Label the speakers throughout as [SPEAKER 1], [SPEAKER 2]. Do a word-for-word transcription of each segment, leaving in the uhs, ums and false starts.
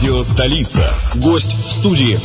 [SPEAKER 1] Радио «Столица». Гость в студии.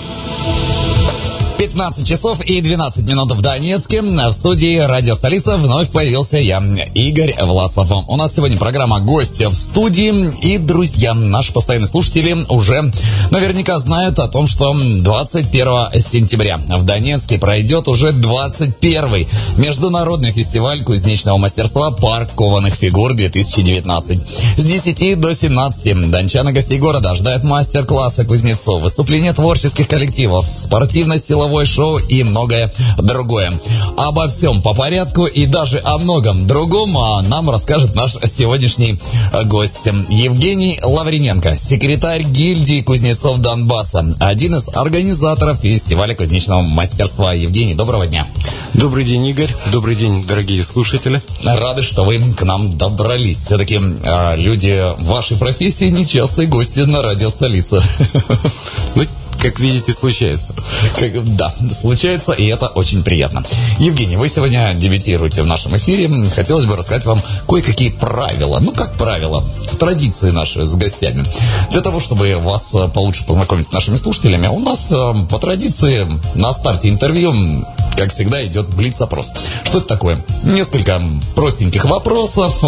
[SPEAKER 2] пятнадцать часов и двенадцать минут в Донецке. В студии «Радио Столица» вновь появился я, Игорь Власов. У нас сегодня программа «Гости в студии». И, друзья, наши постоянные слушатели уже наверняка знают о том, что двадцать первого сентября в Донецке пройдет уже двадцать первый международный фестиваль кузнечного мастерства «Парк кованых фигур две тысячи девятнадцать». С десяти до семнадцати дончан и гостей города ожидают мастер-классы кузнецов, выступления творческих коллективов, спортивно-силовой шоу и многое другое. Обо всем по порядку и даже о многом другом нам расскажет наш сегодняшний гость Евгений Лавриненко, секретарь гильдии кузнецов Донбасса, один из организаторов фестиваля кузнечного мастерства. Евгений, доброго дня.
[SPEAKER 3] Добрый день, Игорь. Добрый день, дорогие слушатели.
[SPEAKER 2] Рады, что вы к нам добрались. Все-таки э, люди вашей профессии нечастые гости на радио «Столица».
[SPEAKER 3] Ну, как видите, случается.
[SPEAKER 2] Как, да, случается, и это очень приятно. Евгений, вы сегодня дебютируете в нашем эфире. Хотелось бы рассказать вам кое-какие правила. Ну, как правила, традиции наши с гостями. Для того, чтобы вас получше познакомить с нашими слушателями, у нас по традиции на старте интервью, как всегда, идет блиц-опрос. Что это такое? Несколько простеньких вопросов,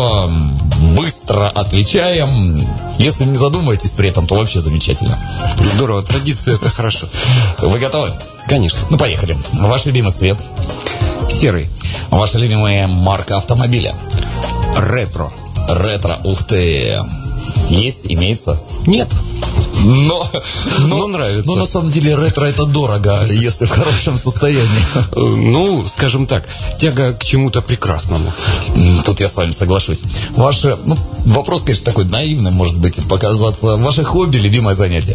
[SPEAKER 2] быстро отвечаем. Если не задумываетесь при этом, то вообще замечательно.
[SPEAKER 3] Здорово, традиция — это хорошо.
[SPEAKER 2] Вы готовы?
[SPEAKER 3] Конечно.
[SPEAKER 2] Ну, поехали. Ваш любимый цвет?
[SPEAKER 3] Серый.
[SPEAKER 2] Ваша любимая марка автомобиля?
[SPEAKER 3] Ретро.
[SPEAKER 2] Ретро, ух ты. Есть, имеется?
[SPEAKER 3] Нет.
[SPEAKER 2] Но, но,
[SPEAKER 3] но нравится.
[SPEAKER 2] Но на самом деле ретро это дорого, если в хорошем состоянии.
[SPEAKER 3] Ну, скажем так, тяга к чему-то прекрасному.
[SPEAKER 2] Тут я с вами соглашусь. Ваше, ну, вопрос, конечно, такой наивный, может быть, показаться. Ваше хобби, любимое занятие?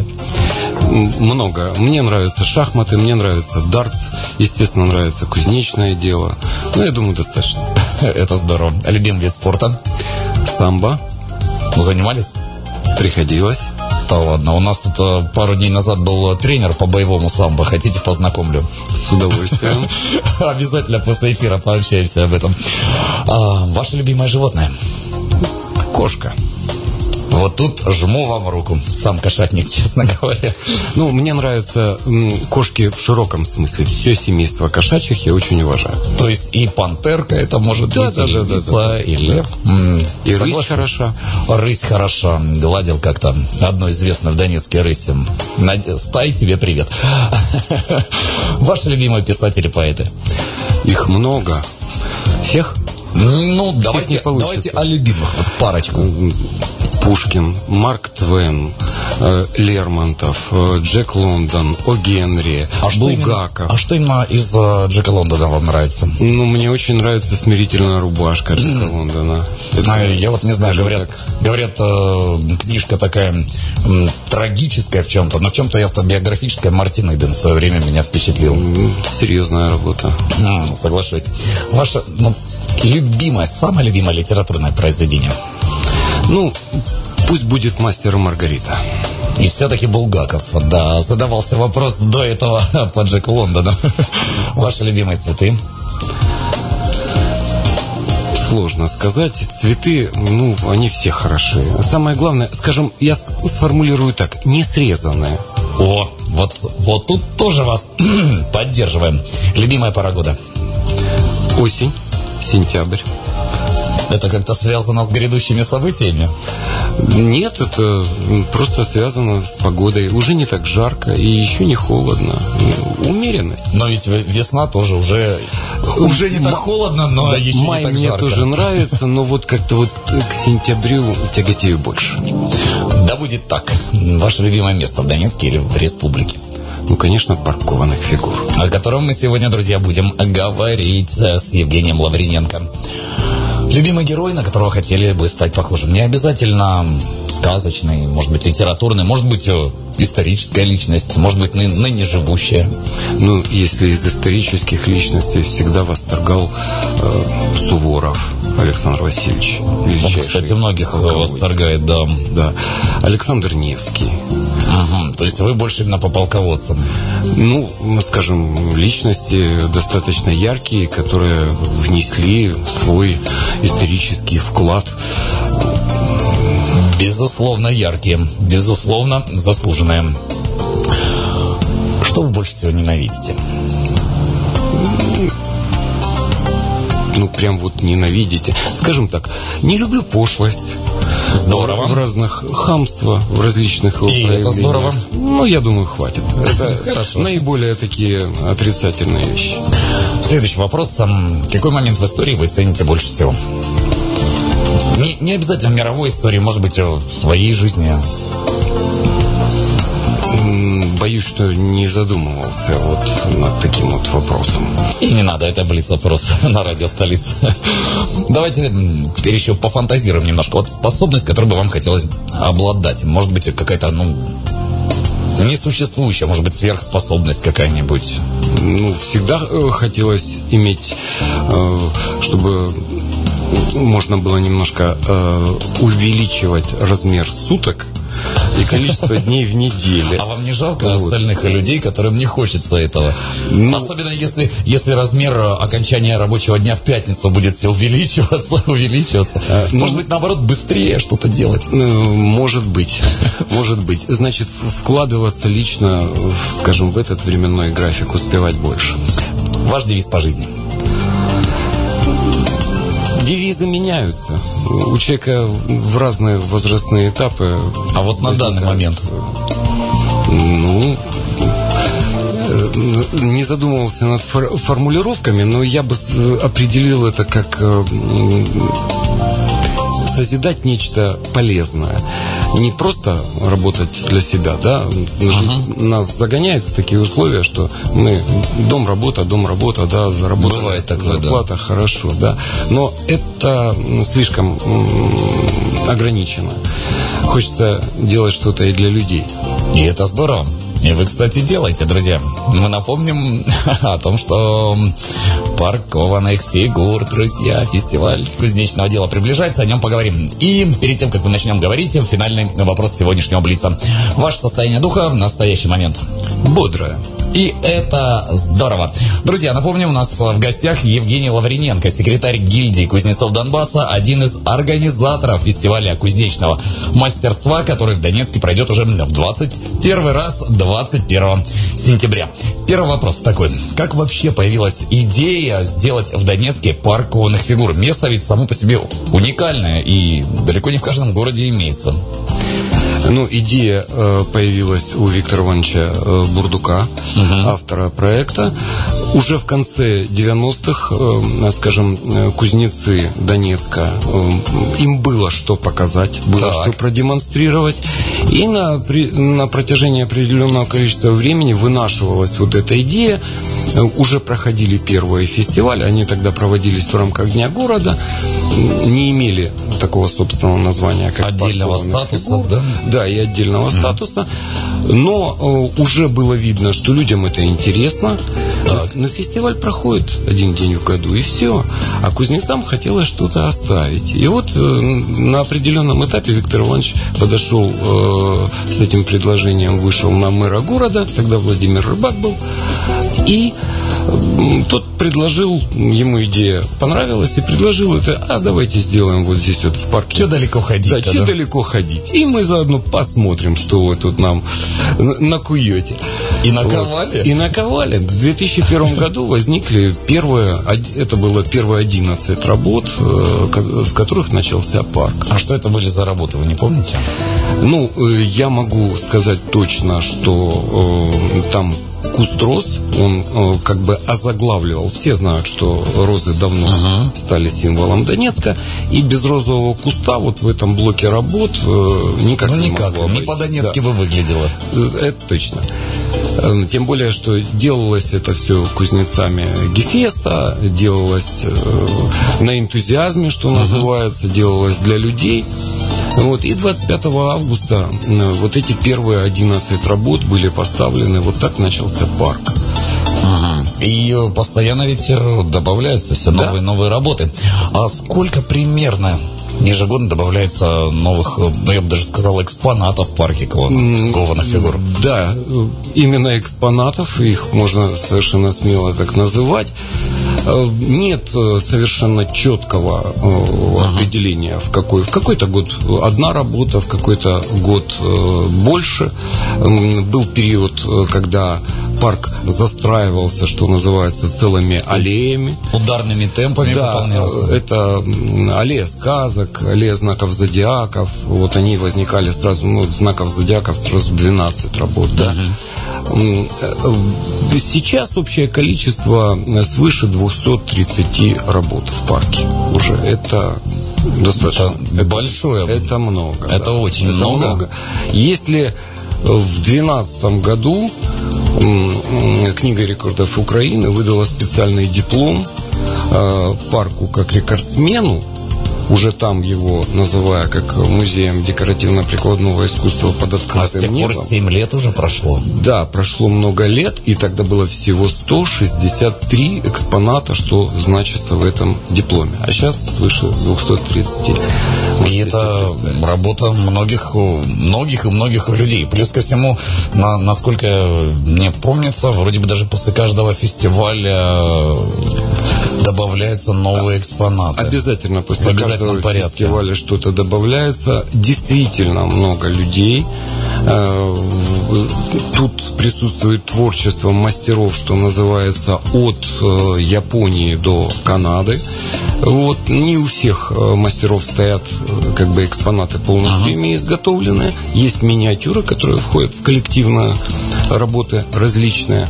[SPEAKER 3] Много. Мне нравятся шахматы, мне нравится дартс, естественно, нравится кузнечное дело. Ну, я думаю, достаточно.
[SPEAKER 2] Это здорово. Любимый вид спорта?
[SPEAKER 3] Самбо.
[SPEAKER 2] Занимались?
[SPEAKER 3] Приходилось.
[SPEAKER 2] Да ладно, у нас тут пару дней назад был тренер по боевому самбо. Хотите, познакомлю?
[SPEAKER 3] С удовольствием.
[SPEAKER 2] Обязательно после эфира пообщаемся об этом. А, ваше любимое животное?
[SPEAKER 3] Кошка.
[SPEAKER 2] Вот тут жму вам руку. Сам кошатник, честно говоря.
[SPEAKER 3] Ну, мне нравятся м, кошки в широком смысле. Все семейство кошачьих я очень уважаю.
[SPEAKER 2] То есть и пантерка это может
[SPEAKER 3] да,
[SPEAKER 2] быть,
[SPEAKER 3] да,
[SPEAKER 2] и
[SPEAKER 3] да,
[SPEAKER 2] львица,
[SPEAKER 3] да, да.
[SPEAKER 2] и лев. М,
[SPEAKER 3] и
[SPEAKER 2] согласен?
[SPEAKER 3] Рысь хороша.
[SPEAKER 2] Рысь хороша. Гладил как-то одну известную в Донецке рысь. Стай, тебе привет. Ваши любимые писатели, поэты?
[SPEAKER 3] Их много. Всех?
[SPEAKER 2] Ну, давайте, давайте о любимых. Вот парочку.
[SPEAKER 3] Пушкин, Марк Твен, э, Лермонтов, э, Джек Лондон, О. Генри,
[SPEAKER 2] а
[SPEAKER 3] Булгаков.
[SPEAKER 2] Именно, а что именно из э, Джека Лондона вам нравится?
[SPEAKER 3] Ну, мне очень нравится «Смирительная рубашка» Джека Лондона.
[SPEAKER 2] Это, а, я вот не знаю, говорят, говорят э, книжка такая э, трагическая в чем-то, но в чем-то и автобиографическая. Мартин Иден в свое время меня впечатлил.
[SPEAKER 3] Серьезная работа.
[SPEAKER 2] А, соглашусь. Ваше, ну, любимое, самое любимое литературное произведение?
[SPEAKER 3] Ну, пусть будет «Мастер и Маргарита».
[SPEAKER 2] И все-таки Булгаков, да, задавался вопрос до этого по Джеку Лондону. Ваши любимые цветы?
[SPEAKER 3] Сложно сказать. Цветы, ну, они все хороши. Самое главное, скажем, я сформулирую так, не срезанные.
[SPEAKER 2] О, вот, вот тут тоже вас поддерживаем. Любимая пора года?
[SPEAKER 3] Осень, сентябрь.
[SPEAKER 2] Это как-то связано с грядущими событиями?
[SPEAKER 3] Нет, это просто связано с погодой. Уже не так жарко и еще не холодно. Умеренность.
[SPEAKER 2] Но ведь весна тоже уже, уже не так холодно, но
[SPEAKER 3] да,
[SPEAKER 2] еще
[SPEAKER 3] май
[SPEAKER 2] не так
[SPEAKER 3] мне
[SPEAKER 2] жарко.
[SPEAKER 3] Тоже нравится, но вот как-то вот к сентябрю тяготею больше.
[SPEAKER 2] Да будет так. Ваше любимое место в Донецке или в республике?
[SPEAKER 3] Ну, конечно, парк кованых фигур.
[SPEAKER 2] О котором мы сегодня, друзья, будем говорить с Евгением Лавриненко. Любимый герой, на которого хотели бы стать похожим? Не обязательно сказочный, может быть, литературный, может быть, историческая личность, может быть, ны- ныне живущая.
[SPEAKER 3] Ну, если из исторических личностей всегда восторгал э, Суворов Александр Васильевич.
[SPEAKER 2] Он, кстати, многих полковой. Восторгает, да.
[SPEAKER 3] Да. Александр Невский.
[SPEAKER 2] Ага, то есть вы больше именно по полководцам?
[SPEAKER 3] Ну, скажем, личности достаточно яркие, которые внесли свой исторический вклад.
[SPEAKER 2] Безусловно, яркие, безусловно, заслуженные. Что вы больше всего ненавидите?
[SPEAKER 3] Ну, прям вот ненавидите. Скажем так, не люблю пошлость.
[SPEAKER 2] Здорово.
[SPEAKER 3] В разных хамства, в различных его
[SPEAKER 2] И
[SPEAKER 3] проявлениях.
[SPEAKER 2] это здорово.
[SPEAKER 3] Ну, я думаю, хватит. Это
[SPEAKER 2] Хорошо.
[SPEAKER 3] Наиболее такие отрицательные вещи.
[SPEAKER 2] Следующий вопрос. Какой момент в истории вы цените больше всего? Не, не обязательно в мировой истории, может быть, в своей жизни.
[SPEAKER 3] Боюсь, что не задумывался вот над таким вот вопросом.
[SPEAKER 2] И не надо, это блиц-опрос на радио «Столица». Давайте теперь еще пофантазируем немножко. Вот способность, которой бы вам хотелось обладать. Может быть, какая-то, ну, несуществующая, может быть, сверхспособность какая-нибудь.
[SPEAKER 3] Ну, всегда э, хотелось иметь, э, чтобы можно было немножко э, увеличивать размер суток и количество дней в неделе.
[SPEAKER 2] А вам не жалко
[SPEAKER 3] вот.
[SPEAKER 2] остальных людей, которым не хочется этого?
[SPEAKER 3] Ну,
[SPEAKER 2] Особенно если, если размер окончания рабочего дня в пятницу будет все увеличиваться, увеличиваться.
[SPEAKER 3] А,
[SPEAKER 2] Может
[SPEAKER 3] ну,
[SPEAKER 2] быть, наоборот, быстрее что-то делать.
[SPEAKER 3] Может быть, может быть. Значит, вкладываться лично, в, скажем, в этот временной график, успевать больше.
[SPEAKER 2] Ваш девиз по жизни?
[SPEAKER 3] Девизы меняются. У человека в разные возрастные этапы.
[SPEAKER 2] А вот на данный момент?
[SPEAKER 3] Ну, не задумывался над фор- формулировками, но я бы определил это как созидать нечто полезное. Не просто работать для себя, да. Uh-huh. Нас загоняет в такие условия, что мы дом, работа, дом, работа, да, заработали.
[SPEAKER 2] Бывает такое,
[SPEAKER 3] зарплата,
[SPEAKER 2] да.
[SPEAKER 3] Хорошо, да. Но это слишком ограничено. Хочется делать что-то и для людей.
[SPEAKER 2] И это здорово. И вы, кстати, делаете, друзья. Мы напомним о том, что парк кованых фигур, друзья, фестиваль кузнечного дела приближается, о нем поговорим. И перед тем, как мы начнем говорить, финальный вопрос сегодняшнего блица. Ваше состояние духа в настоящий момент?
[SPEAKER 3] Бодрое.
[SPEAKER 2] И это здорово. Друзья, напомним, у нас в гостях Евгений Лавриненко, секретарь гильдии кузнецов Донбасса, один из организаторов фестиваля кузнечного мастерства, который в Донецке пройдет уже в двадцать первый раз, двадцать первого сентября. Первый вопрос такой. Как вообще появилась идея сделать в Донецке парк кованых фигур? Место ведь само по себе уникальное и далеко не в каждом городе имеется.
[SPEAKER 3] Ну, идея э, появилась у Виктора Ивановича э, Бурдука, uh-huh. автора проекта. Уже в конце девяностых, э, скажем, э, кузнецы Донецка, э, им было что показать, было так. что продемонстрировать. И на, при, на протяжении определенного количества времени вынашивалась вот эта идея. Э, уже проходили первые фестивали, они тогда проводились в рамках Дня города, не имели такого собственного названия, как
[SPEAKER 2] отдельного статуса, да?
[SPEAKER 3] Да, и отдельного mm-hmm. статуса. Но э, уже было видно, что людям это интересно. Так. Но фестиваль проходит один день в году, и все. А кузнецам хотелось что-то оставить. И вот э, на определенном этапе Виктор Иванович подошел э, с этим предложением, вышел на мэра города, тогда Владимир Рыбак был, и э, тот предложил, ему идея понравилась, и предложил это, а давайте сделаем вот здесь вот в парке.
[SPEAKER 2] Че далеко ходить?
[SPEAKER 3] Да, че далеко ходить. И мы заодно посмотрим, что вы тут нам накуете.
[SPEAKER 2] И наковали?
[SPEAKER 3] Вот. И наковали. В две тысячи первом году возникли первые, это было первые одиннадцать работ, с которых начался парк.
[SPEAKER 2] А что это были за работы, вы не помните?
[SPEAKER 3] Ну, я могу сказать точно, что э, там куст роз, он э, как бы озаглавливал. Все знают, что розы давно uh-huh. стали символом Донецка, и без розового куста вот в этом блоке работ э, никак
[SPEAKER 2] ну,
[SPEAKER 3] не
[SPEAKER 2] никак,
[SPEAKER 3] могло
[SPEAKER 2] не
[SPEAKER 3] быть.
[SPEAKER 2] по-донецки
[SPEAKER 3] Да.
[SPEAKER 2] бы выглядело.
[SPEAKER 3] Это точно. Тем более, что делалось это все кузнецами Гефеста, делалось э, на энтузиазме, что uh-huh. называется, делалось для людей. Вот, и двадцать пятого августа вот эти первые одиннадцать работ были поставлены, вот так начался парк.
[SPEAKER 2] Ага. И постоянно ведь добавляются все новые, да. новые работы. А сколько примерно ежегодно добавляется новых, ну, я бы даже сказал, экспонатов в парке кованых фигур.
[SPEAKER 3] Да, именно экспонатов, их можно совершенно смело так называть. Нет совершенно четкого uh-huh. определения, в какой. В какой-то год одна работа, в какой-то год больше. Был период, когда парк застраивался, что называется, целыми аллеями.
[SPEAKER 2] Ударными темпами
[SPEAKER 3] да,
[SPEAKER 2] выполнялся.
[SPEAKER 3] Это аллея сказок, аллея знаков зодиаков. Вот они возникали сразу, ну, знаков зодиаков сразу двенадцать работ. Да. Uh-huh. Сейчас общее количество свыше двести тридцать работ в парке. Уже это достаточно.
[SPEAKER 2] Это большое.
[SPEAKER 3] Это много.
[SPEAKER 2] Это да. очень
[SPEAKER 3] это
[SPEAKER 2] много.
[SPEAKER 3] много. Если в две тысячи двенадцатом году Книга рекордов Украины выдала специальный диплом парку как рекордсмену, уже там его называя как музеем декоративно-прикладного искусства под открытым
[SPEAKER 2] небом. А с тех
[SPEAKER 3] небом.
[SPEAKER 2] пор семь лет уже прошло.
[SPEAKER 3] Да, прошло много лет, и тогда было всего сто шестьдесят три экспоната, что значится в этом дипломе. А сейчас свыше двести тридцать.
[SPEAKER 2] И это работа многих, многих и многих людей. Плюс ко всему, на, насколько мне помнится, вроде бы даже после каждого фестиваля добавляются новые экспонаты.
[SPEAKER 3] Обязательно после каждого фестиваля что-то добавляется. Действительно много людей. Тут присутствует творчество мастеров, что называется, от Японии до Канады. Вот. Не у всех мастеров стоят как бы экспонаты полностью ага. ими изготовлены. Есть миниатюры, которые входят в коллективные работы различные.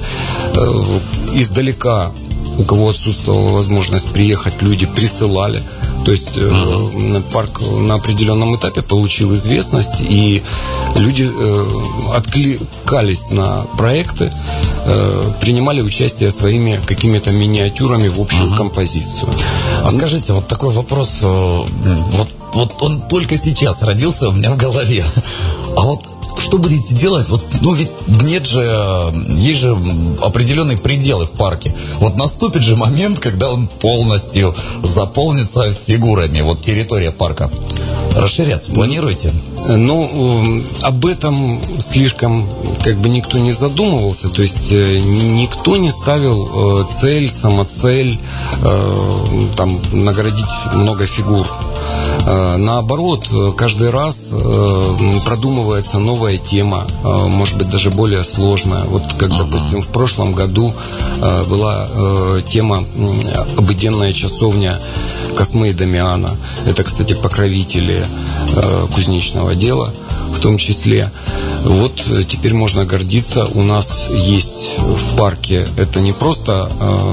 [SPEAKER 3] Издалека, у кого отсутствовала возможность приехать, люди присылали. То есть э, парк на определенном этапе получил известность, и люди э, откликались на проекты, э, принимали участие своими какими-то миниатюрами в общую uh-huh. композицию.
[SPEAKER 2] А скажите, вот такой вопрос, вот, вот он только сейчас родился у меня в голове. А вот что будете делать? Вот, ну ведь нет же, есть же определенные пределы в парке. Вот наступит же момент, когда он полностью заполнится фигурами. Вот территория парка. Расширяться планируете?
[SPEAKER 3] Ну, об этом слишком как бы никто не задумывался. То есть никто не ставил цель, самоцель, там, наградить много фигур. Наоборот, каждый раз продумывается новая тема, может быть, даже более сложная. Вот как, допустим, в прошлом году была тема «Обыденная часовня Космы и Дамиана». Это, кстати, покровители кузнечного дела в том числе. Вот теперь можно гордиться, у нас есть в парке, это не просто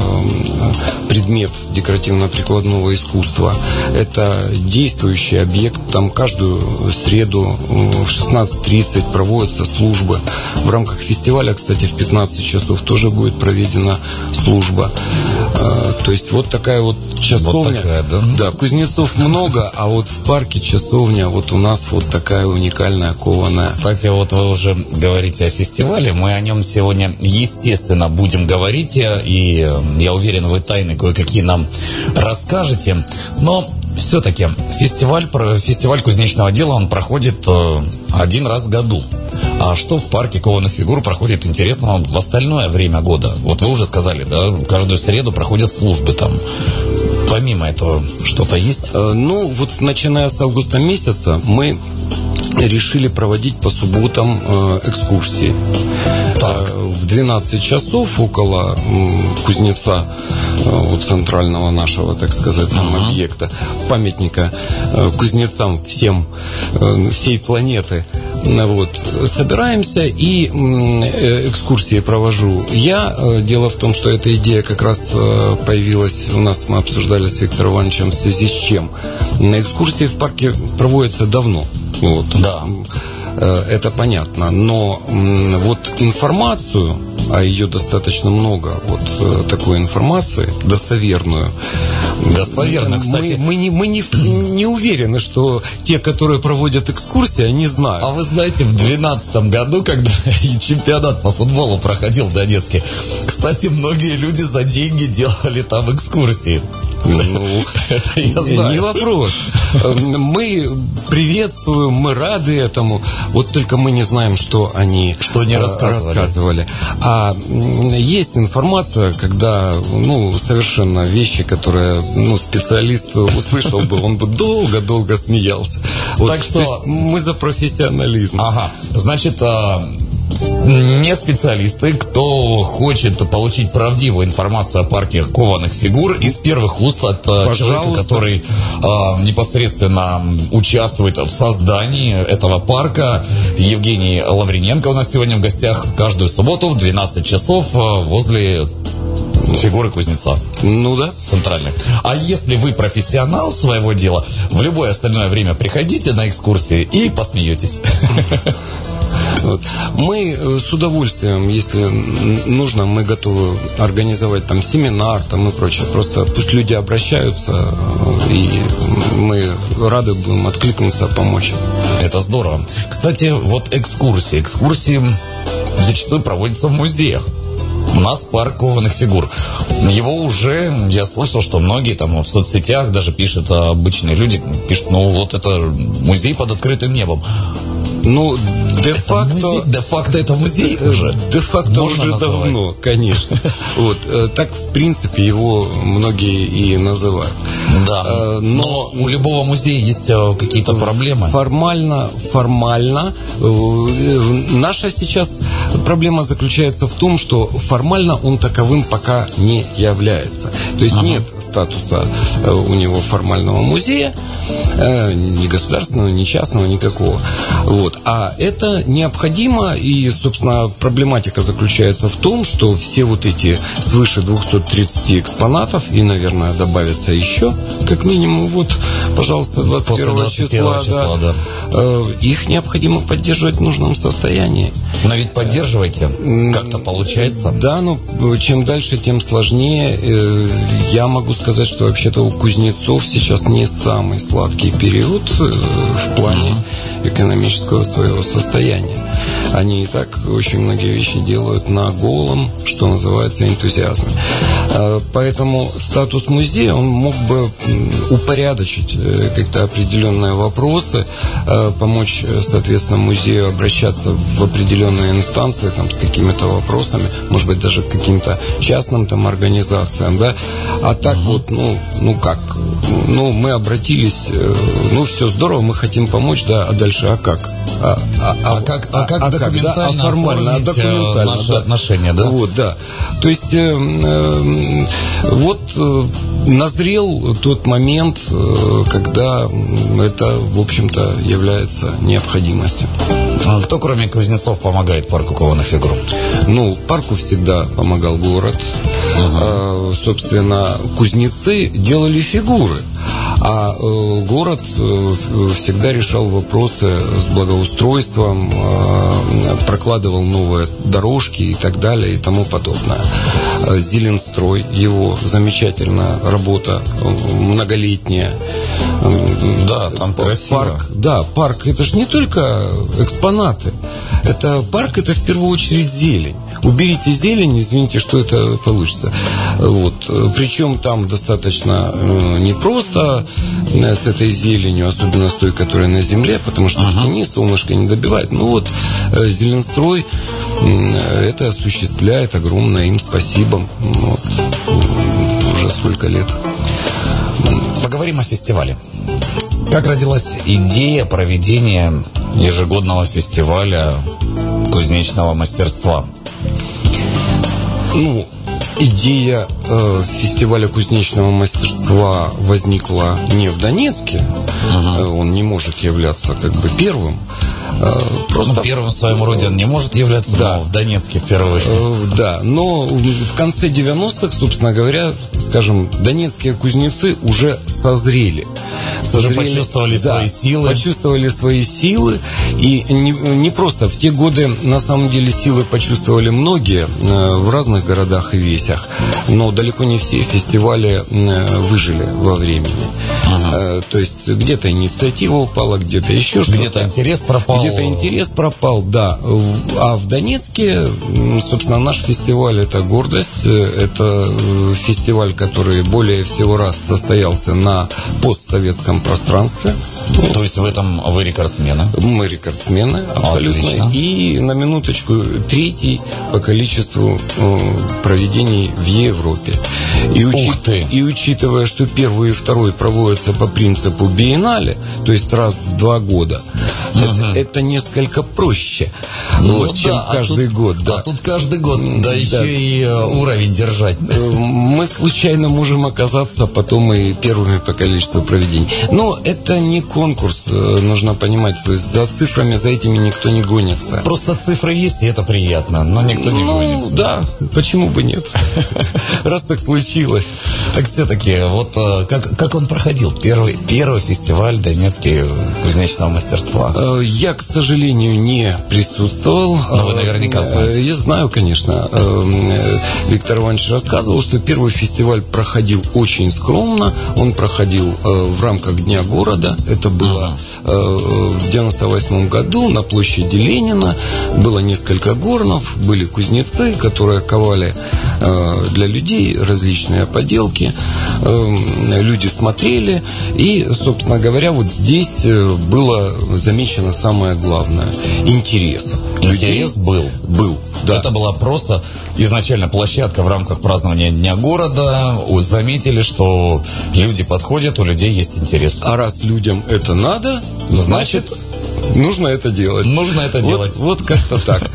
[SPEAKER 3] э, предмет декоративно-прикладного искусства, это действующий объект, там каждую среду в шестнадцать тридцать проводятся службы. В рамках фестиваля, кстати, в пятнадцать часов тоже будет проведена служба. Э, то есть вот такая вот часовня. Вот такая, да? Да, кузнецов много, а вот в парке часовня, вот у нас вот такая уникальная кованая.
[SPEAKER 2] Кстати, вот вы уже говорите о фестивале, мы о нем сегодня, естественно, будем говорить, и я уверен, вы тайны кое-какие нам расскажете, но все-таки фестиваль, фестиваль кузнечного дела, он проходит один раз в году. А что в парке кованых фигур проходит интересного в остальное время года? Вот вы уже сказали, да, каждую среду проходят службы там. Помимо этого что-то есть?
[SPEAKER 3] Ну, вот начиная с августа месяца мы решили проводить по субботам э, экскурсии. Так. В двенадцать часов около э, кузнеца, э, вот центрального нашего, так сказать, там, uh-huh. объекта, памятника э, кузнецам всем, э, всей планеты. Вот. Собираемся и э, экскурсии провожу я. Дело в том, что эта идея как раз э, появилась у нас, мы обсуждали с Виктором Ивановичем, в связи с чем. На экскурсии в парке проводятся давно. Вот.
[SPEAKER 2] Да.
[SPEAKER 3] Это понятно. Но вот информацию, а ее достаточно много, вот такой информации, достоверную.
[SPEAKER 2] Достоверно, кстати.
[SPEAKER 3] Мы, мы, не, мы не, не уверены, что те, которые проводят экскурсии, они знают.
[SPEAKER 2] А вы знаете, в двенадцатом году, когда и чемпионат по футболу проходил в Донецке, кстати, многие люди за деньги делали там экскурсии.
[SPEAKER 3] Ну, это я знаю. Не вопрос. Мы приветствуем, мы рады этому. Вот только мы не знаем, что они
[SPEAKER 2] что они рассказывали.
[SPEAKER 3] рассказывали. А есть информация, когда, ну, совершенно вещи, которые, ну, специалист услышал бы, он бы долго-долго смеялся. Вот.
[SPEAKER 2] Так что
[SPEAKER 3] мы за профессионализм.
[SPEAKER 2] Ага. Значит, не специалисты, кто хочет получить правдивую информацию о парке кованых фигур из первых уст от Пожалуйста. человека, который э, непосредственно участвует в создании этого парка, Евгений Лавриненко у нас сегодня в гостях каждую субботу в двенадцать часов возле фигуры кузнеца.
[SPEAKER 3] Ну да.
[SPEAKER 2] Центральной. А если вы профессионал своего дела, в любое остальное время приходите на экскурсии и посмеетесь.
[SPEAKER 3] Вот. Мы с удовольствием, если нужно, мы готовы организовать там семинар там и прочее. Просто пусть люди обращаются, и мы рады будем откликнуться, помочь.
[SPEAKER 2] Это здорово. Кстати, вот экскурсии. Экскурсии зачастую проводятся в музеях. У нас парк кованых фигур. Его уже, я слышал, что многие там в соцсетях даже пишут, обычные люди пишут, ну вот это музей под открытым небом.
[SPEAKER 3] Ну, де-факто...
[SPEAKER 2] Де-факто это музей уже?
[SPEAKER 3] Де-факто уже называть. Давно, конечно. Вот, так, в принципе, его многие и называют.
[SPEAKER 2] Да, но, но у любого музея есть какие-то проблемы.
[SPEAKER 3] Формально, формально. Наша сейчас проблема заключается в том, что формально он таковым пока не является. То есть ага. нет статуса у него формального музея, ни государственного, ни частного, никакого. Вот. А это необходимо, и, собственно, проблематика заключается в том, что все вот эти свыше двести тридцать экспонатов, и, наверное, добавится еще, как минимум, вот, пожалуйста, двадцать первого числа,
[SPEAKER 2] числа да,
[SPEAKER 3] да. Их необходимо поддерживать в нужном состоянии.
[SPEAKER 2] Но ведь поддерживайте, как-то получается.
[SPEAKER 3] Да, но чем дальше, тем сложнее. Я могу сказать, что вообще-то у кузнецов сейчас не самый сладкий период в плане экономического своего состояния. Они и так очень многие вещи делают на голом, что называется, энтузиазме. Поэтому статус музея, он мог бы упорядочить как-то определенные вопросы, помочь, соответственно, музею обращаться в определенные инстанции там, с какими-то вопросами, может быть, даже к каким-то частным там организациям, да. А так uh-huh. вот, ну, ну как, ну, мы обратились, ну, все здорово, мы хотим помочь, да, а дальше, а как?
[SPEAKER 2] А, а, а, а как, а как а документально,
[SPEAKER 3] да, а формально, а документально,
[SPEAKER 2] наши
[SPEAKER 3] да.
[SPEAKER 2] отношения, да?
[SPEAKER 3] Вот, да. То есть, э, э, вот э, назрел тот момент, э, когда это, в общем-то, является необходимостью.
[SPEAKER 2] А кто, кроме кузнецов, помогает парку кованых фигур?
[SPEAKER 3] Ну, парку всегда помогал город. Uh-huh. А, собственно, кузнецы делали фигуры. А э, город э, всегда решал вопросы с благоустройством, э, прокладывал новые дорожки и так далее и тому подобное. Зеленстрой, его замечательная работа, многолетняя.
[SPEAKER 2] Да, там красиво.
[SPEAKER 3] Парк, да, парк, это же не только экспонаты. Это парк, это в первую очередь зелень. Уберите зелень, извините, что это получится. Вот. Причем там достаточно э, не просто э, с этой зеленью, особенно с той, которая на земле, потому что uh-huh. в тени солнышко не добивает. Ну вот, э, Зеленстрой э, это осуществляет, огромное им спасибо. Вот. Уже сколько лет.
[SPEAKER 2] Поговорим о фестивале. Как родилась идея проведения ежегодного фестиваля кузнечного мастерства?
[SPEAKER 3] Ну, идея э, фестиваля кузнечного мастерства возникла не в Донецке. Uh-huh. Он не может являться как бы первым. Э,
[SPEAKER 2] просто... Ну, первым в своем роде он не может являться, да. Но в Донецке впервые.
[SPEAKER 3] Э, да, но в конце девяностых, собственно говоря, скажем, донецкие кузнецы уже созрели.
[SPEAKER 2] Созрели, уже почувствовали да, свои силы.
[SPEAKER 3] Почувствовали свои силы. И не, не просто. В те годы, на самом деле, силы почувствовали многие э, в разных городах и весях. записях, но далеко не все фестивали выжили во времени. Ага. То есть где-то инициатива упала, где-то еще что-то.
[SPEAKER 2] Где-то интерес пропал.
[SPEAKER 3] Где-то интерес пропал, да. А в Донецке, собственно, наш фестиваль – это гордость. Это фестиваль, который более всего раз состоялся на постсоветском пространстве.
[SPEAKER 2] То есть в этом вы рекордсмены?
[SPEAKER 3] Мы рекордсмены, абсолютно. Отлично. И на минуточку третий по количеству проведений в Европе. И, учи... и учитывая, что первый и второй проводятся по принципу биеннале, то есть раз в два года, угу. это, это несколько проще,
[SPEAKER 2] ну,
[SPEAKER 3] вот,
[SPEAKER 2] да,
[SPEAKER 3] чем
[SPEAKER 2] а
[SPEAKER 3] каждый
[SPEAKER 2] тут,
[SPEAKER 3] год. Да.
[SPEAKER 2] А тут каждый год, да, да еще
[SPEAKER 3] да.
[SPEAKER 2] и уровень держать.
[SPEAKER 3] Мы случайно можем оказаться потом и первыми по количеству проведений. Но это не конкурс, нужно понимать. То есть за цифрами, за этими никто не гонится.
[SPEAKER 2] Просто цифры есть, и это приятно, но никто не
[SPEAKER 3] ну,
[SPEAKER 2] гонится.
[SPEAKER 3] Да, почему бы нет? Раз так случилось.
[SPEAKER 2] Так все-таки, вот как, как он проходил? Первый, первый фестиваль Донецкий кузнечного мастерства.
[SPEAKER 3] Я, к сожалению, не присутствовал.
[SPEAKER 2] Но вы наверняка знаете.
[SPEAKER 3] Я знаю, конечно. Виктор Иванович рассказывал, что первый фестиваль проходил очень скромно. Он проходил в рамках Дня города. Это было в девяносто восьмом году на площади Ленина. Было несколько горнов, были кузнецы, которые ковали для людей различные поделки. Люди смотрели. И, собственно говоря, вот здесь было замечено самое главное – интерес.
[SPEAKER 2] Интерес был.
[SPEAKER 3] Был, да.
[SPEAKER 2] Это была просто изначально площадка в рамках празднования Дня города. Заметили, что люди подходят, у людей есть интерес.
[SPEAKER 3] А раз людям это надо, значит... Нужно это делать.
[SPEAKER 2] Нужно это
[SPEAKER 3] вот,
[SPEAKER 2] делать.
[SPEAKER 3] Вот как-то так.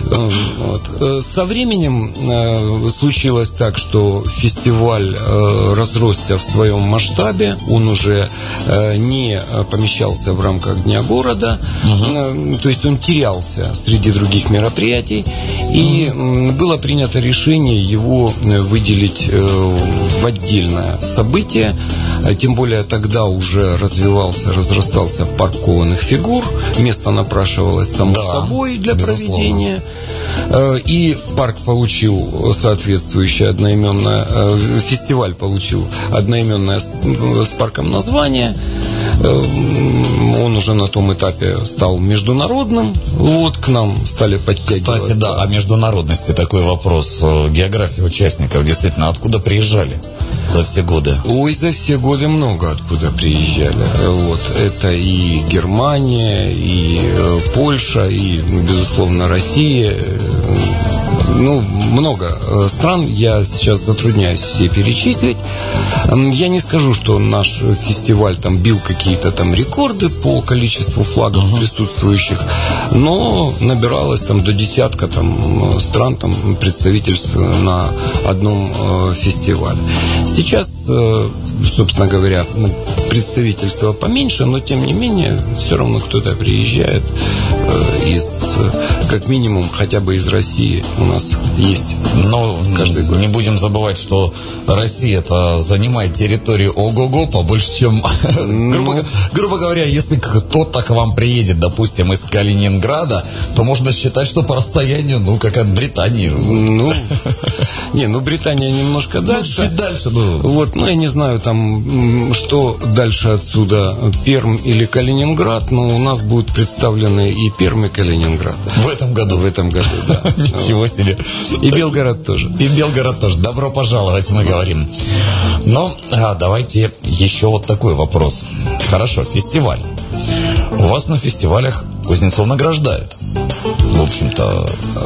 [SPEAKER 3] Вот. Со временем э, случилось так, что фестиваль э, разросся в своем масштабе. Он уже э, не помещался в рамках Дня города. Угу. Э, то есть он терялся среди других мероприятий. И э, было принято решение его выделить э, в отдельное событие. Тем более тогда уже развивался, разрастался парк кованых фигур. Место напрашивалось само да, собой для безусловно. проведения. И парк получил соответствующее одноименное, фестиваль получил одноименное с парком название. Он уже на том этапе стал международным. Вот к нам стали подтягиваться.
[SPEAKER 2] Кстати, да, о международности такой вопрос. География участников, действительно, откуда приезжали за все годы?
[SPEAKER 3] Ой, за все годы много откуда приезжали. Вот. Это и Германия, и Польша, и, безусловно, Россия. Ну, много стран, я сейчас затрудняюсь все перечислить. Я не скажу, что наш фестиваль там бил какие-то там рекорды по количеству флагов uh-huh. присутствующих, но набиралось там до десятка там стран, там представительств на одном э, фестивале. Сейчас, э, собственно говоря, представительства поменьше, но тем не менее все равно кто-то приезжает э, из, как минимум, хотя бы из России у нас есть.
[SPEAKER 2] Но каждый год. Не будем забывать, что Россия-то занимает территорию ого-го побольше, чем... Ну... грубо, грубо говоря, если кто-то к вам приедет, допустим, из Калининграда, то можно считать, что по расстоянию, ну, как от Британии.
[SPEAKER 3] Ну, не, ну, Британия немножко дальше.
[SPEAKER 2] Ну, чуть дальше, ну.
[SPEAKER 3] Вот, ну, я не знаю, там, что дальше отсюда, Пермь или Калининград, но у нас будут представлены и Пермь, и Калининград.
[SPEAKER 2] В этом году?
[SPEAKER 3] В этом году, да.
[SPEAKER 2] Ничего себе.
[SPEAKER 3] И Белгород тоже.
[SPEAKER 2] И Белгород тоже. Добро пожаловать, мы говорим. Но а, давайте еще вот такой вопрос. Хорошо, фестиваль. У вас на фестивалях кузнецов награждают. В общем-то...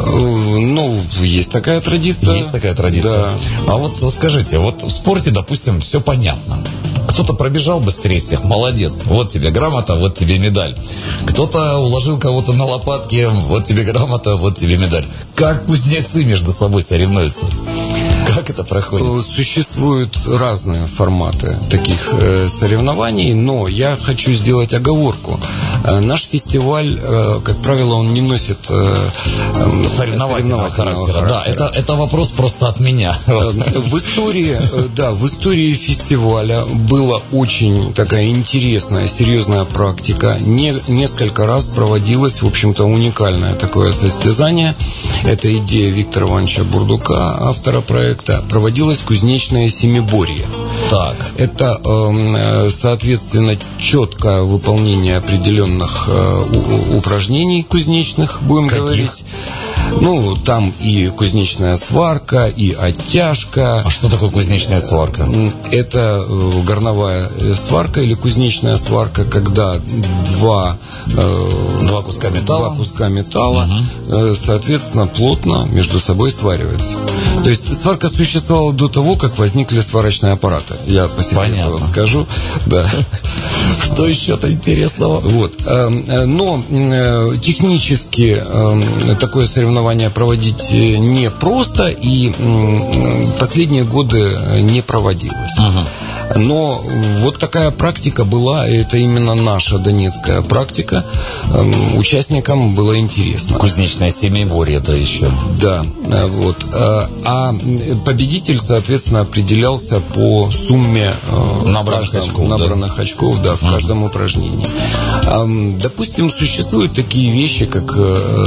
[SPEAKER 3] Ну, есть такая традиция.
[SPEAKER 2] Есть такая традиция.
[SPEAKER 3] Да.
[SPEAKER 2] А вот скажите, вот в спорте, допустим, все понятно. Кто-то пробежал быстрее всех, молодец. Вот тебе грамота, вот тебе медаль. Кто-то уложил кого-то на лопатки, вот тебе грамота, вот тебе медаль. Как кузнецы между собой соревнуются? Как это проходит?
[SPEAKER 3] Существуют разные форматы таких э, соревнований, но я хочу сделать оговорку. Э, наш фестиваль, э, как правило, он не носит э,
[SPEAKER 2] э, соревновательного характера. характера. Да, это, это вопрос просто от меня.
[SPEAKER 3] В истории, да, в истории фестиваля была очень такая интересная, серьезная практика. Не, несколько раз проводилось, в общем-то, уникальное такое состязание. Это идея Виктора Ивановича Бурдука, автора проекта. проекта проводилось кузнечное семиборье.
[SPEAKER 2] Так.
[SPEAKER 3] Это, э, соответственно, четкое выполнение определенных э, упражнений кузнечных, будем
[SPEAKER 2] Каких?
[SPEAKER 3] говорить. Ну, там и кузнечная сварка, и оттяжка.
[SPEAKER 2] А что такое кузнечная сварка?
[SPEAKER 3] Это горновая сварка или кузнечная сварка, когда два, э,
[SPEAKER 2] два куска металла,
[SPEAKER 3] два куска металла угу. соответственно, плотно между собой свариваются. То есть сварка существовала до того, как возникли сварочные аппараты. Я по секрету скажу. Да.
[SPEAKER 2] Что еще-то интересного?
[SPEAKER 3] Вот. Но технически такое соревнование проводить непросто, и последние годы не проводилось. Ага. Но вот такая практика была, и это именно наша донецкая практика. Участникам было интересно.
[SPEAKER 2] Кузнечное семиборье это еще.
[SPEAKER 3] Да, вот. А победитель, соответственно, определялся по сумме
[SPEAKER 2] набранных
[SPEAKER 3] каждом,
[SPEAKER 2] очков,
[SPEAKER 3] набранных
[SPEAKER 2] да?
[SPEAKER 3] очков, да, в ага. каждом упражнении. Допустим, существуют такие вещи, как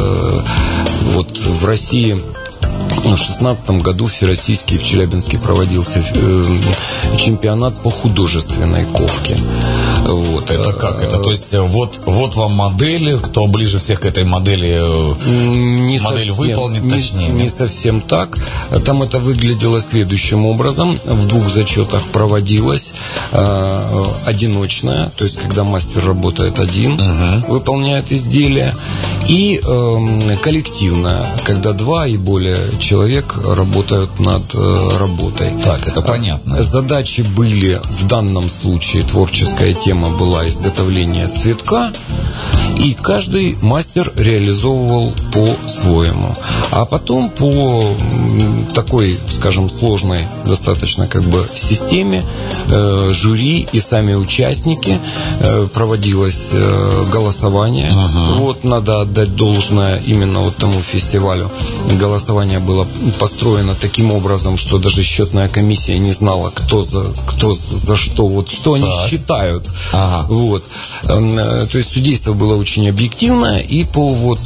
[SPEAKER 3] вот в России в шестнадцатом году всероссийский в Челябинске проводился чемпионат по художественной ковке. Вот.
[SPEAKER 2] Это как это? То есть вот, вот вам модель, кто ближе всех к этой модели,
[SPEAKER 3] не
[SPEAKER 2] модель
[SPEAKER 3] совсем,
[SPEAKER 2] выполнит,
[SPEAKER 3] не,
[SPEAKER 2] точнее.
[SPEAKER 3] Не совсем так. Там это выглядело следующим образом. В двух зачетах проводилась э, одиночная, то есть когда мастер работает один, угу. выполняет изделие, и э, коллективная, когда два и более человек работают над э, работой.
[SPEAKER 2] Так, это понятно.
[SPEAKER 3] Задачи были в данном случае, творческая тема была изготовление цветка, и каждый мастер реализовывал по-своему. А потом по такой, скажем, сложной достаточно как бы системе э, жюри и сами участники э, проводилось э, голосование. Ага. Вот надо отдать должное именно вот тому фестивалю. Голосование было построено таким образом, что даже счетная комиссия не знала, кто за, кто за что, вот что так. они считают.
[SPEAKER 2] Ага.
[SPEAKER 3] Вот. То есть судейство было очень объективно, и по вот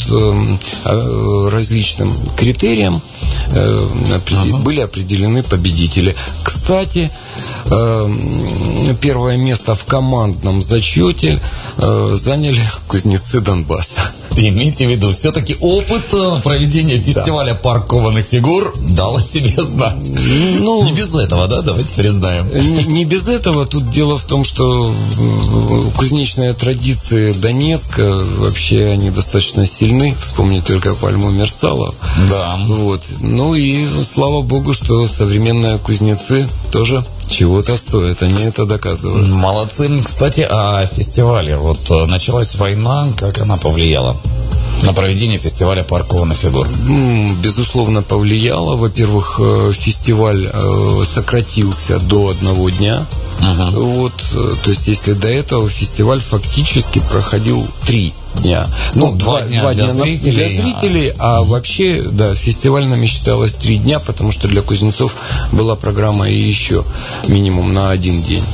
[SPEAKER 3] э, различным критериям э, ага. были определены победители. Кстати, э, первое место в командном зачете э, заняли кузнецы Донбасса.
[SPEAKER 2] Имейте в виду, все-таки опыт проведения фестиваля да. парк кованых фигур дал о себе знать. Ну, не без этого, да, давайте признаем.
[SPEAKER 3] Не, не без этого. Тут дело в том, что кузнечные традиции Донецка, вообще они достаточно сильны. Вспомни только пальму Мерцалов.
[SPEAKER 2] Да.
[SPEAKER 3] Вот. Ну и слава богу, что современные кузнецы тоже чего-то стоят. Они это доказывают.
[SPEAKER 2] Молодцы. Кстати, о фестивале. Вот началась война, как она повлияла на проведение фестиваля парк кованых фигур?
[SPEAKER 3] Безусловно, повлияло. Во-первых, фестиваль сократился до одного дня. Uh-huh. Вот, то есть, если до этого фестиваль фактически проходил три дня.
[SPEAKER 2] Ну, ну два, дня, два дня для зрителей,
[SPEAKER 3] для зрителей а, а вообще, да, фестивальными считалось три дня, потому что для кузнецов была программа и еще минимум на один день.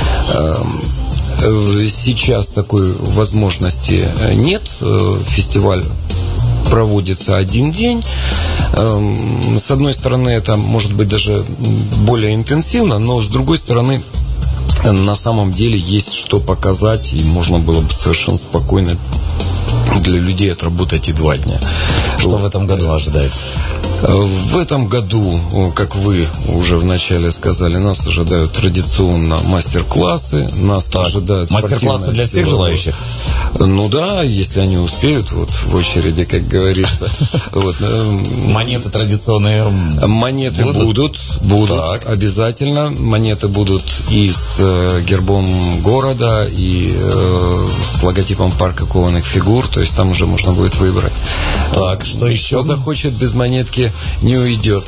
[SPEAKER 3] Сейчас такой возможности нет. Фестиваль проводится один день. С одной стороны, это может быть даже более интенсивно, но с другой стороны, на самом деле есть что показать, и можно было бы совершенно спокойно для людей отработать и два дня.
[SPEAKER 2] Что вот в этом году ожидает?
[SPEAKER 3] В этом году, как вы уже вначале сказали, нас ожидают традиционно мастер-классы, нас так, ожидают
[SPEAKER 2] мастер-классы для всех желающих?
[SPEAKER 3] Ну да, если они успеют, вот в очереди, как говорится. Вот.
[SPEAKER 2] Монеты традиционные
[SPEAKER 3] Монеты будут, будут, будут обязательно. Монеты будут и с гербом города, и с логотипом парка кованых фигур, то есть там уже можно будет выбрать.
[SPEAKER 2] Так, что еще?
[SPEAKER 3] Кто захочет без монетки, не уйдет.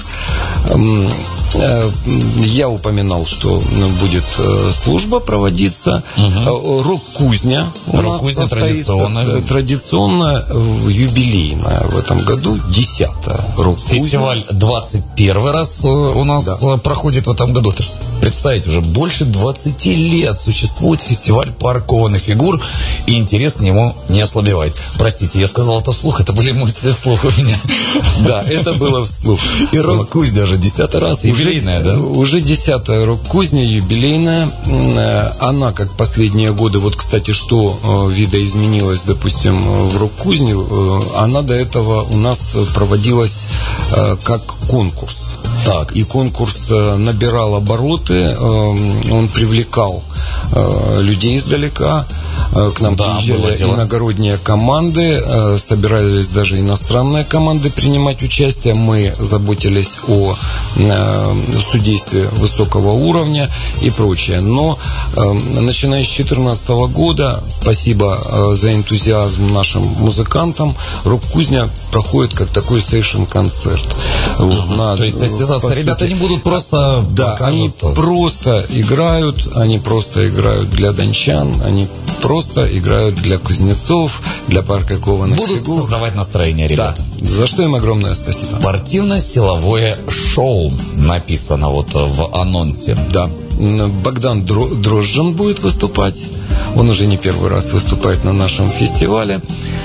[SPEAKER 3] Я упоминал, что будет служба проводиться. Угу. Рок-кузня.
[SPEAKER 2] Рок-кузня традиционная.
[SPEAKER 3] Традиционно юбилейная в этом году, десятая рок-кузня.
[SPEAKER 2] Фестиваль двадцать первый раз у нас да. проходит в этом году. Это представить, уже больше двадцати лет существует фестиваль парк кованых фигур, и интерес к нему не ослабевает. Простите, я сказал это вслух, это были мысли вслух у меня.
[SPEAKER 3] Да, это было вслух.
[SPEAKER 2] И рок-кузня же десятый раз, юбилейная, да?
[SPEAKER 3] Уже десятая рок-кузня, юбилейная. Она, как последние годы, вот, кстати, что видоизменилось, допустим, в рок-кузне, она до этого у нас проводилась как конкурс. Так. И конкурс набирал обороты, он привлекал людей издалека. К нам да, приезжали иногородние команды, собирались даже иностранные команды принимать участие. Мы заботились о судействе высокого уровня и прочее. Но начиная с две тысячи четырнадцатого года, спасибо за энтузиазм нашим музыкантам, рок-кузня проходит как такой сейшн-концерт. Вот, на,
[SPEAKER 2] то есть состязаться ребята не будут просто...
[SPEAKER 3] Да, они просто играют, они просто играют для дончан, они просто играют для кузнецов, для парка кованых
[SPEAKER 2] будут
[SPEAKER 3] фигур.
[SPEAKER 2] Создавать настроение, ребята.
[SPEAKER 3] Да. За что им огромное спасибо.
[SPEAKER 2] Спортивно-силовое шоу написано вот в анонсе.
[SPEAKER 3] Да. Богдан Дрожжин будет выступать. Он уже не первый раз выступает на нашем фестивале.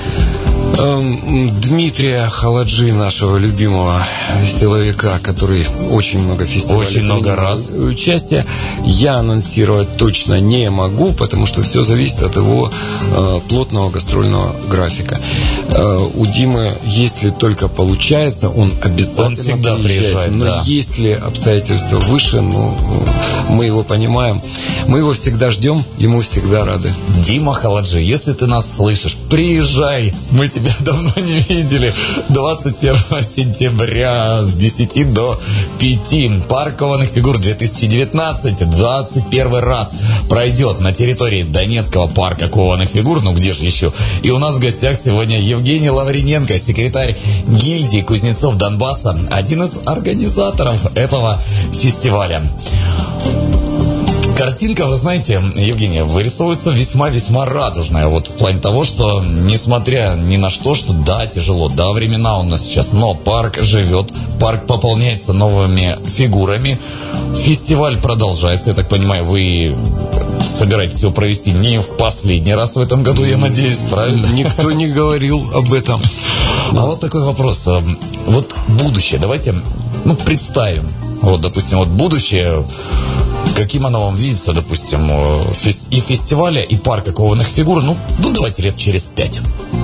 [SPEAKER 3] Дмитрия Халаджи, нашего любимого силовика, который очень много фестивалей
[SPEAKER 2] очень много раз
[SPEAKER 3] участия, я анонсировать точно не могу, потому что все зависит от его э, плотного гастрольного графика. Э, у Димы, если только получается, он обязательно
[SPEAKER 2] он всегда приезжает, приезжает
[SPEAKER 3] но
[SPEAKER 2] да.
[SPEAKER 3] если обстоятельства выше, ну, мы его понимаем, мы его всегда ждем, ему всегда рады.
[SPEAKER 2] Дима Халаджи, если ты нас слышишь, приезжай, мы тебя давно не видели. двадцать первого сентября с десяти до пяти. Парк кованых фигур две тысячи девятнадцать двадцать первый раз пройдет на территории Донецкого парка кованых фигур. Ну где же еще? И у нас в гостях сегодня Евгений Лавриненко, секретарь гильдии кузнецов Донбасса, один из организаторов этого фестиваля. Картинка, вы знаете, Евгения, вырисовывается весьма-весьма радужная. Вот в плане того, что, несмотря ни на что, что да, тяжело, да, времена у нас сейчас, но парк живет, парк пополняется новыми фигурами. Фестиваль продолжается, я так понимаю, вы собираетесь его провести не в последний раз в этом году, я надеюсь, правильно?
[SPEAKER 3] Никто не говорил об этом.
[SPEAKER 2] А вот такой вопрос. Вот будущее, давайте, ну, представим. Вот, допустим, вот будущее... Каким оно вам видится, допустим, и фестиваля, и парка кованых фигур, ну, ну давайте лет через пять.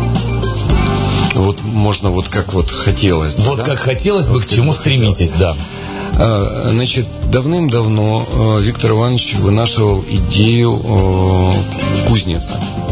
[SPEAKER 3] Вот можно вот как вот хотелось.
[SPEAKER 2] Вот
[SPEAKER 3] да?
[SPEAKER 2] как хотелось бы, вот к чему стремитесь, да.
[SPEAKER 3] Значит, давным-давно Виктор Иванович вынашивал идею кузницы.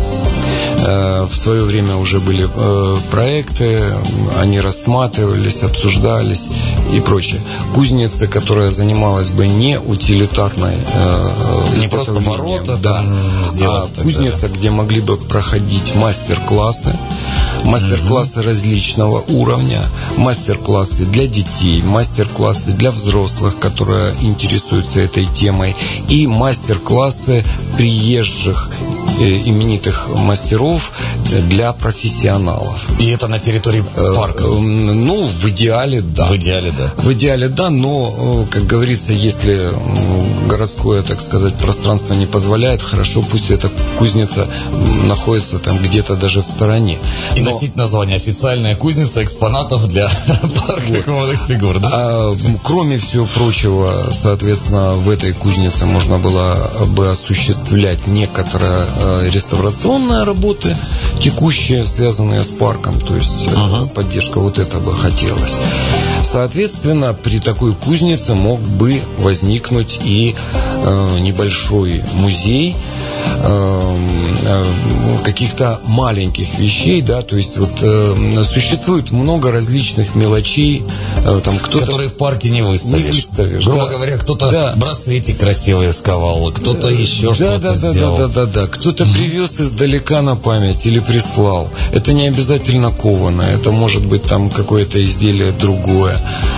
[SPEAKER 3] В свое время уже были проекты, они рассматривались, обсуждались и прочее. Кузница, которая занималась бы не утилитарной,
[SPEAKER 2] не просто ворота,
[SPEAKER 3] да, а кузница, где могли бы проходить мастер-классы, мастер-классы mm-hmm. различного уровня, мастер-классы для детей, мастер-классы для взрослых, которые интересуются этой темой, и мастер-классы приезжих именитых мастеров для профессионалов.
[SPEAKER 2] И это на территории парка?
[SPEAKER 3] Ну, в идеале, да.
[SPEAKER 2] В идеале, да.
[SPEAKER 3] В идеале, да, но, как говорится, если городское, так сказать, пространство не позволяет, хорошо, пусть эта кузница находится там где-то даже в стороне.
[SPEAKER 2] И
[SPEAKER 3] но...
[SPEAKER 2] носить название «Официальная кузница экспонатов для парка кованых фигур», да?
[SPEAKER 3] А, кроме всего прочего, соответственно, в этой кузнице можно было бы осуществлять некоторое реставрационные работы, текущие, связанные с парком, то есть uh-huh. поддержка, вот это бы хотелось. Соответственно, при такой кузнице мог бы возникнуть и э, небольшой музей э, э, каких-то маленьких вещей, да, то есть вот э, существует много различных мелочей, э, там кто-то,
[SPEAKER 2] которые в парке не выставишь.
[SPEAKER 3] Не выставишь
[SPEAKER 2] Грубо
[SPEAKER 3] да.
[SPEAKER 2] говоря, кто-то
[SPEAKER 3] да.
[SPEAKER 2] браслетик красивый сковал, кто-то еще
[SPEAKER 3] да,
[SPEAKER 2] что-то
[SPEAKER 3] да,
[SPEAKER 2] сделал.
[SPEAKER 3] Да, да, да, да. Кто-то привез издалека на память или прислал. Это не обязательно кованое, это может быть там какое-то изделие другое.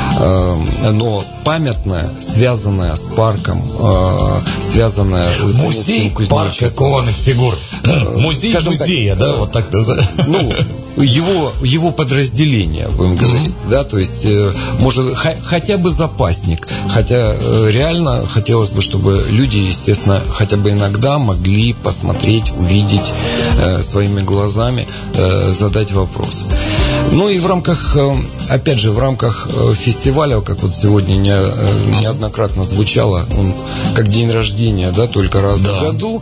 [SPEAKER 3] Но памятное, связанное с парком, связанное с
[SPEAKER 2] музей парка кованых фигур. Музей
[SPEAKER 3] Скажем
[SPEAKER 2] музея,
[SPEAKER 3] так,
[SPEAKER 2] да, вот так называется.
[SPEAKER 3] Ну, его, его подразделение, будем говорить, mm-hmm. да, то есть, может, х- хотя бы запасник, хотя реально хотелось бы, чтобы люди, естественно, хотя бы иногда могли посмотреть, увидеть э, своими глазами, э, задать вопрос. Ну и в рамках, опять же, в рамках фестиваля, как вот сегодня не, неоднократно звучало, он как день рождения, да, только раз да. в году,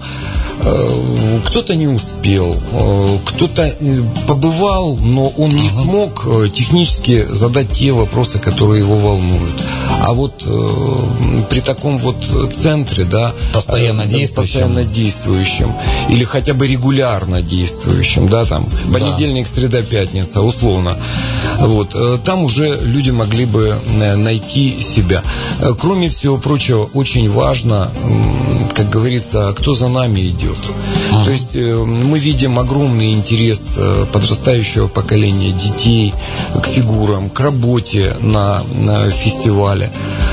[SPEAKER 3] кто-то не успел, кто-то побывал, но он не uh-huh. смог технически задать те вопросы, которые его волнуют. А вот э, при таком вот центре, да,
[SPEAKER 2] постоянно действующем,
[SPEAKER 3] постоянно действующем или хотя бы регулярно действующем, да, там понедельник, да. среда, пятница, условно, вот, э, там уже люди могли бы э, найти себя. Э, кроме всего прочего, очень важно, э, как говорится, кто за нами идет. А. То есть э, мы видим огромный интерес э, подрастающего поколения детей к фигурам, к работе на, на фестивале.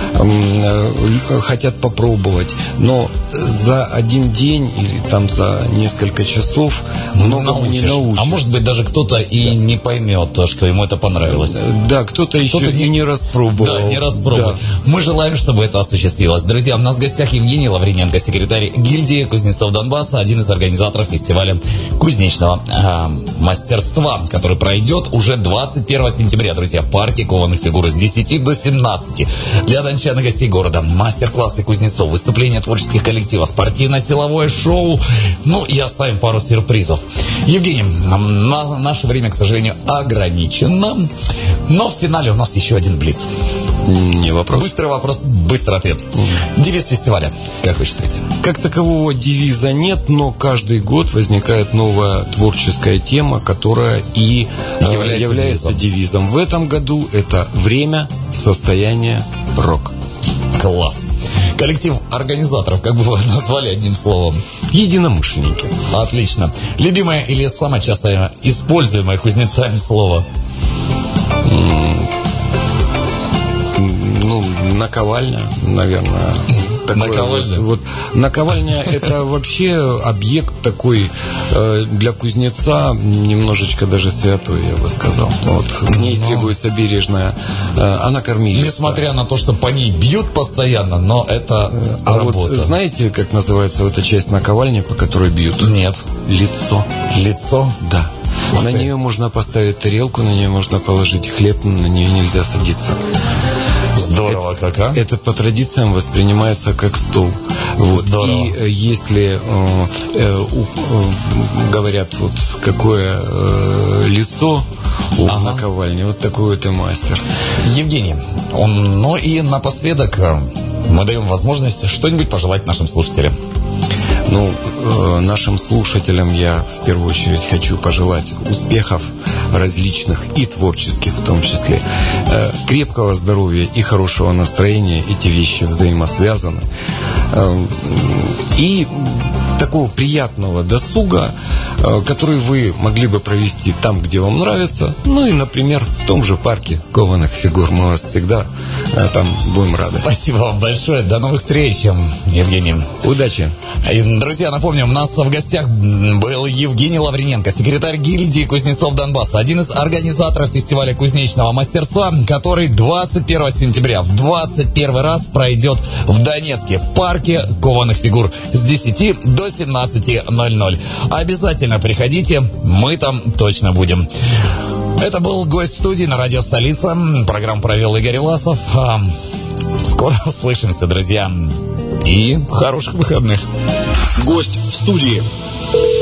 [SPEAKER 3] Хотят попробовать, но за один день или там за несколько часов многому не научишь.
[SPEAKER 2] А может быть, даже кто-то и да. не поймет то, что ему это понравилось.
[SPEAKER 3] Да, кто-то, кто-то еще не, не распробовал.
[SPEAKER 2] Да, не распробовал. Да. Мы желаем, чтобы это осуществилось. Друзья, у нас в гостях Евгений Лавриненко, секретарь гильдии кузнецов Донбасса, один из организаторов фестиваля кузнечного э, мастерства, который пройдет уже двадцать первого сентября, друзья, в парке кованых фигур с десяти до семнадцати. Для дончан и гостей города мастер-классы кузнецов, выступления творческих коллективов, спортивно-силовое шоу, ну и оставим пару сюрпризов. Евгений, на наше время, к сожалению, ограничено, но в финале у нас еще один блиц.
[SPEAKER 3] Не вопрос.
[SPEAKER 2] Быстрый вопрос, быстрый ответ. Mm. Девиз фестиваля, как вы считаете?
[SPEAKER 3] Как такового девиза нет, но каждый год возникает новая творческая тема, которая и является, является девизом. девизом. В этом году это время, состояние, рок.
[SPEAKER 2] Класс. Коллектив организаторов, как бы вы назвали одним словом?
[SPEAKER 3] Единомышленники.
[SPEAKER 2] Отлично. Любимое или самое часто используемое кузнецами слово?
[SPEAKER 3] Ну, наковальня, наверное.
[SPEAKER 2] Наковальня?
[SPEAKER 3] Вот, вот, наковальня – это вообще объект такой э, для кузнеца немножечко даже святой, я бы сказал. Вот, к ней но... требуется бережная. Э, она кормилица.
[SPEAKER 2] Несмотря на то, что по ней бьют постоянно, но это
[SPEAKER 3] а
[SPEAKER 2] работа.
[SPEAKER 3] Вот знаете, как называется вот эта часть наковальни, по которой бьют?
[SPEAKER 2] Нет.
[SPEAKER 3] Лицо.
[SPEAKER 2] Лицо?
[SPEAKER 3] Да. Ух на ты. Нее можно поставить тарелку, на нее можно положить хлеб, но на нее нельзя садиться.
[SPEAKER 2] Здорово,
[SPEAKER 3] это,
[SPEAKER 2] как, а?
[SPEAKER 3] Это по традициям воспринимается как стол. Вот.
[SPEAKER 2] Здорово.
[SPEAKER 3] И если э, э, э, говорят, вот какое э, лицо у ага. наковальни, вот такой вот и мастер.
[SPEAKER 2] Евгений, он, ну и напоследок мы даем возможность что-нибудь пожелать нашим слушателям.
[SPEAKER 3] Ну, э, нашим слушателям я в первую очередь хочу пожелать успехов различных и творческих в том числе, э, крепкого здоровья и хорошего настроения. Эти вещи взаимосвязаны. Э, и такого приятного досуга, э, который вы могли бы провести там, где вам нравится. Ну и, например, в том же парке кованых фигур. Мы вас всегда э, там будем рады.
[SPEAKER 2] Спасибо вам большое. До новых встреч, Евгений.
[SPEAKER 3] Удачи.
[SPEAKER 2] Друзья, напомним, у нас в гостях был Евгений Лавриненко, секретарь гильдии кузнецов Донбасса, один из организаторов фестиваля кузнечного мастерства, который двадцать первого сентября в двадцать первый раз пройдет в Донецке, в парке кованых фигур с десяти до семнадцати ноль-ноль. Обязательно приходите, мы там точно будем. Это был гость студии на радио «Столица». Программу провел Игорь Власов. Скоро услышимся, друзья. И хороших выходных.
[SPEAKER 1] Гость в студии.